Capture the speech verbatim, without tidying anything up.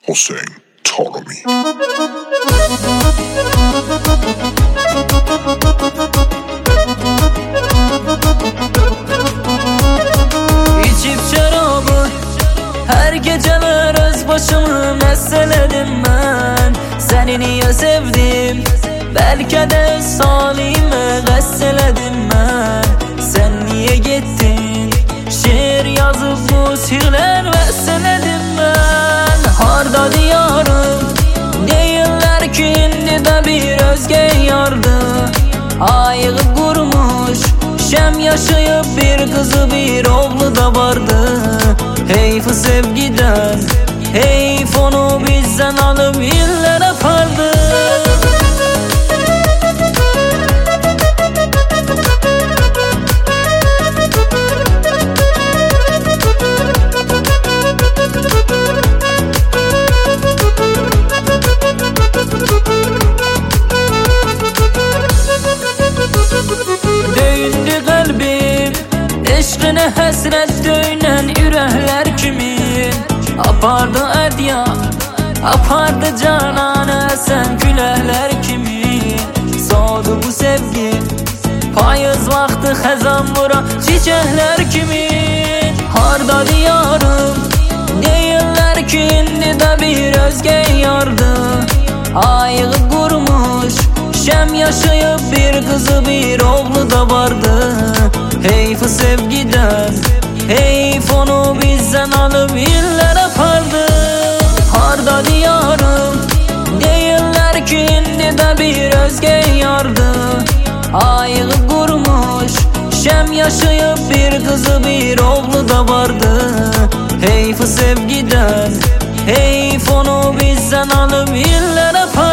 Hüseyin Tarumi. İçip şarabı her geceler öz başımı meseledim ben. Seni niye sevdim, belki de salime gesseledim ben. Sen niye gittin, şiir yazıp bu sirler veseledim ben. Harda diyarım, değiller ki indi de bir özge yardı. Ayığı kurmuş, şem yaşayıp bir kızı bir oğlu da vardı. Heyf sevgiden, heyf onu bizden alıp iller apardı. Döyündü kalbim, eşkine hasret döynen yürekler kimin? Apardı edya, apardı cananı sen külehler kimin? Soğudu bu sevgi, payız vakti xezan vura çiçekler kimin? Harda diyarım, değiller ki indi de bir özge yardı. Ayığı kurmuş, şem yaşayıp bir kızı bir oğlu da vardı. Heyf sevgiden, heyf onu bizden alıp iller apardı. Harda diyarım, değiller ki indi de bir özge yardı. Ayığı kurmuş, şem yaşayıp bir kızı bir oğlu da vardı. Heyf sevgiden, heyf onu bizden alıp iller apardı.